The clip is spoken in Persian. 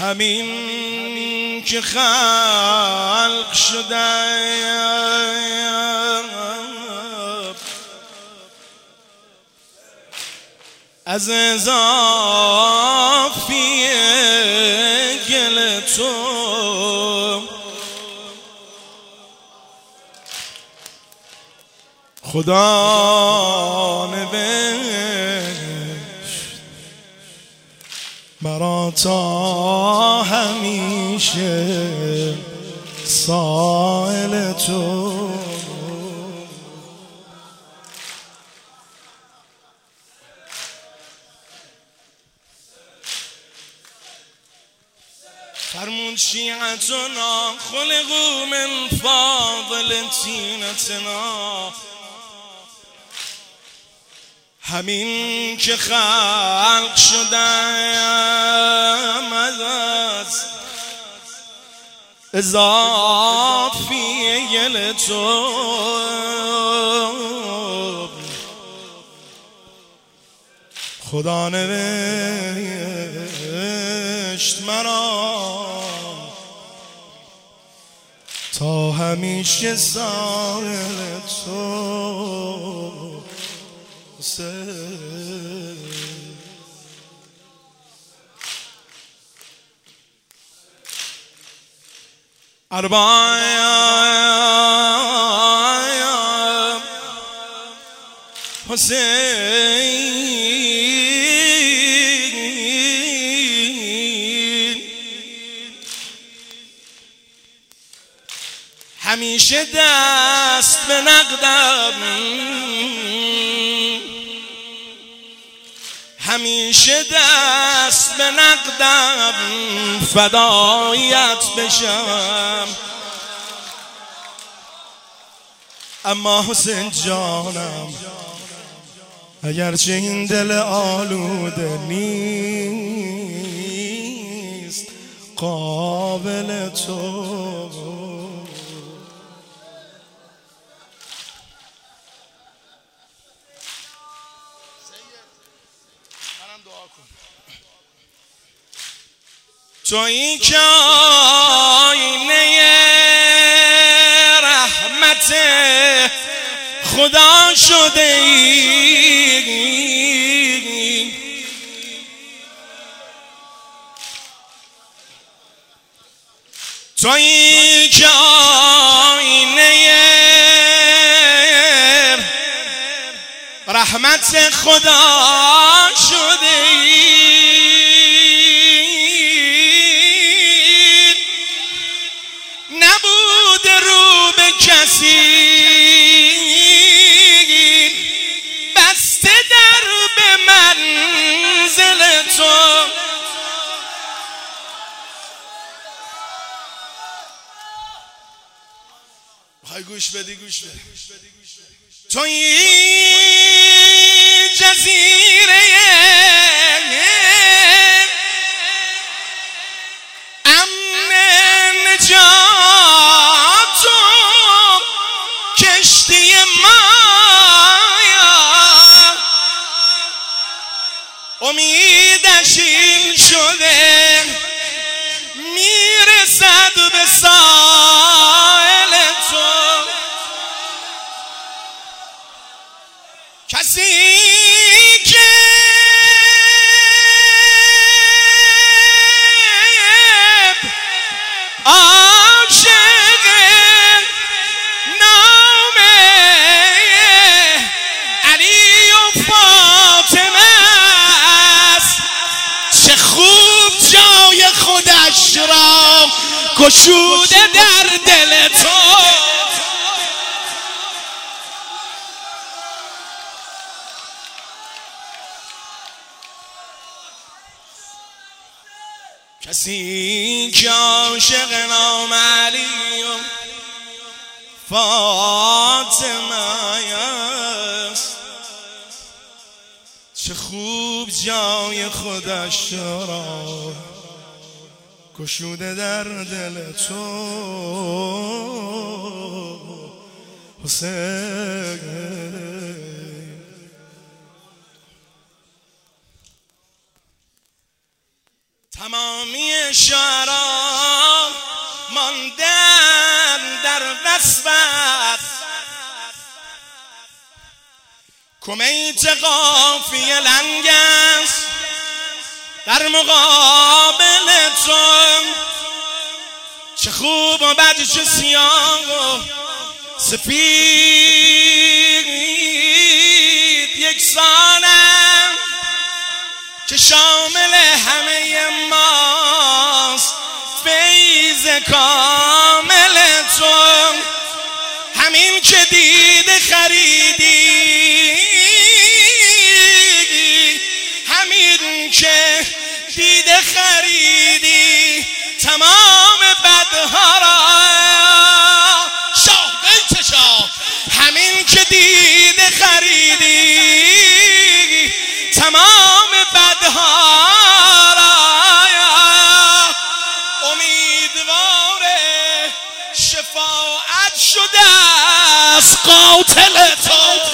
همین که خلق شده از اضافی گل تو خدا نوشت مرا تا همیشه سائل تو. فرمون شیعتنا خلقوا من فاضل طینتنا همین که خلق شدم از اضافی گل تو خدا نوشت مرا تا همیشه سائل تو. اربعه حسین همیشه دست به نقدم همیشه دست به نقدم فدایت بشم. اما حسین جانم اگرچه این دل آلوده نیست قابل تو. تویی که آینه رحمت خدا شده ای تویی که آینه رحمت خدا شده ای کسی بسته در به منزل تو. بخوای گوش بدی گوش بدی. توی جزیره امن نجات کشتی مایا امیدش این شده میرسد به ساحل تو. کسی که را گشوده در دل تو. کسی که عاشق نام علی و فاطمه است چه خوب جای خودش را گشوده در دل تو. حسین تمامی شعرا ماندن در وصفت، کمیت قافیه لنگ است در مقابل تو، چه خوب و بد چه سیاه و سفید یکسانم، که شامل همه ماست فیض کامل تو. همین که دیده خریدی، همین که دیده خریدی تمام بدها را، شاه بیت شاه، همین که دیده خریدی تمام بدها را، امیدوار شفاعت شده است قاتل تو.